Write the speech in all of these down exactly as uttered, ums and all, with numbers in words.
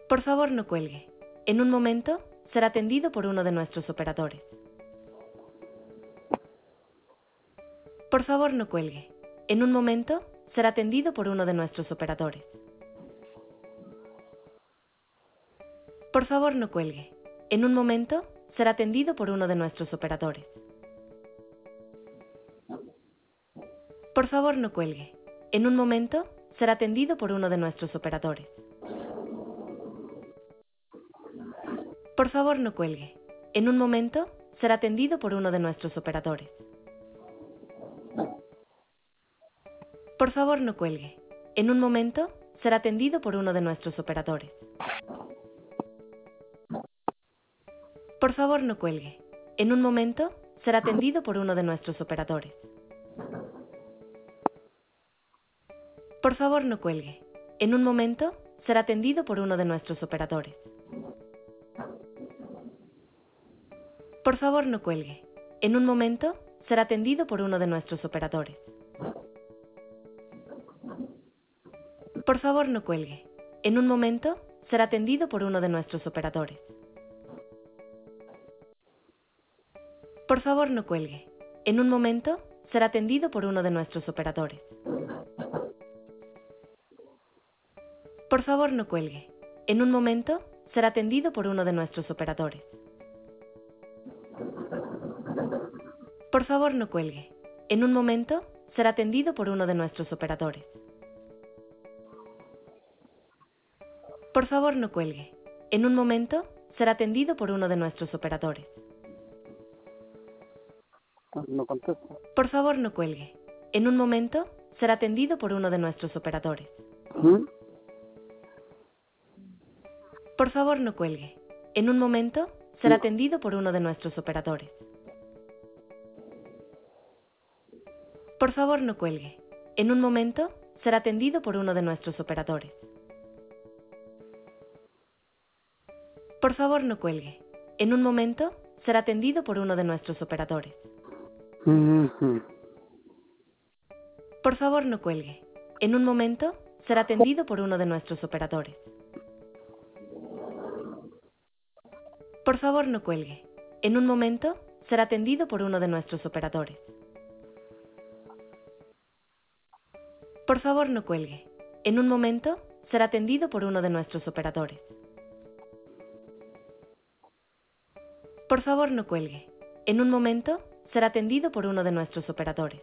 Por favor, no cuelgue. En un momento, será atendido por uno de nuestros operadores. Por favor, no cuelgue. En un momento, será atendido por uno de nuestros operadores. Por favor, no cuelgue. En un momento, será atendido por uno de nuestros operadores. Por favor, no cuelgue. En un momento, será atendido por uno de nuestros operadores. Por favor, no cuelgue. En un momento, será atendido por uno de nuestros operadores. Por favor, no cuelgue. En un momento, será atendido por uno de nuestros operadores. Por favor, no cuelgue. En un momento, será atendido por uno de nuestros operadores. Por favor, no cuelgue. En un momento, será atendido por uno de nuestros operadores. Por favor, no cuelgue. En un momento, será atendido por uno de nuestros operadores. Por favor, no cuelgue. En un momento, será atendido por uno de nuestros operadores. Por favor, no cuelgue. En un momento, será atendido por uno de nuestros operadores. Por favor, no cuelgue. En un momento, será atendido por uno de nuestros operadores. Por favor, no cuelgue. En un momento, será atendido por uno de nuestros operadores. Por favor, no cuelgue. En un momento, será atendido por uno de nuestros operadores. No contesta. Por favor, no cuelgue. En un momento, será atendido por uno de nuestros operadores. ¿Mm? Por favor, no cuelgue. En un momento, será atendido por uno de nuestros operadores. Por favor, no cuelgue. En un momento, será atendido por uno de nuestros operadores. Por favor, no cuelgue. En un momento, será atendido por uno de nuestros operadores. Ujú. Por favor, no cuelgue. En un momento, será atendido por uno de nuestros operadores. Por favor, no cuelgue. En un momento, será atendido por uno de nuestros operadores. Por favor, no cuelgue. En un momento, será atendido por uno de nuestros operadores. Por favor, no cuelgue. En un momento, será atendido por uno de nuestros operadores.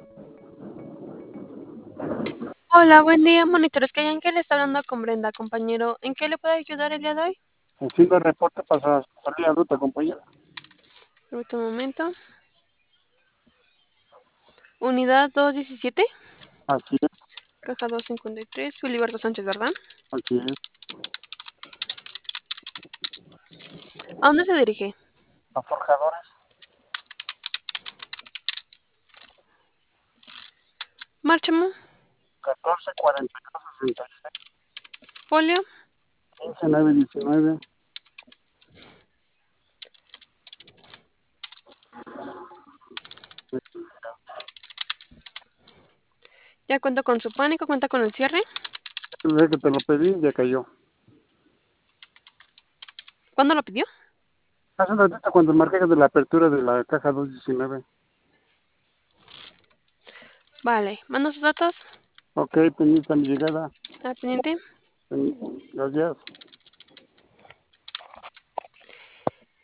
Hola, buen día, monitores que le está hablando con Brenda, compañero. ¿En qué le puedo ayudar el día de hoy? Haciendo reporte para salir a ruta, compañera. Permítame un momento. Unidad doscientos diecisiete, Así es, caja doscientos cincuenta y tres, Filiberto Sánchez, ¿verdad? así es. ¿A dónde se dirige? A forjadores. Márchamo, catorce cuarenta y dos sesenta y seis. folio, quince nueve diecinueve. ya cuento con su pánico, cuenta con el cierre. Desde que te lo pedí, ya cayó. ¿Cuándo lo pidió? Hace un ratito cuando marqué de la apertura de la caja doscientos diecinueve. Vale, mando sus datos. Ok, pendiente a mi llegada. ¿Está pendiente? Pen- Gracias.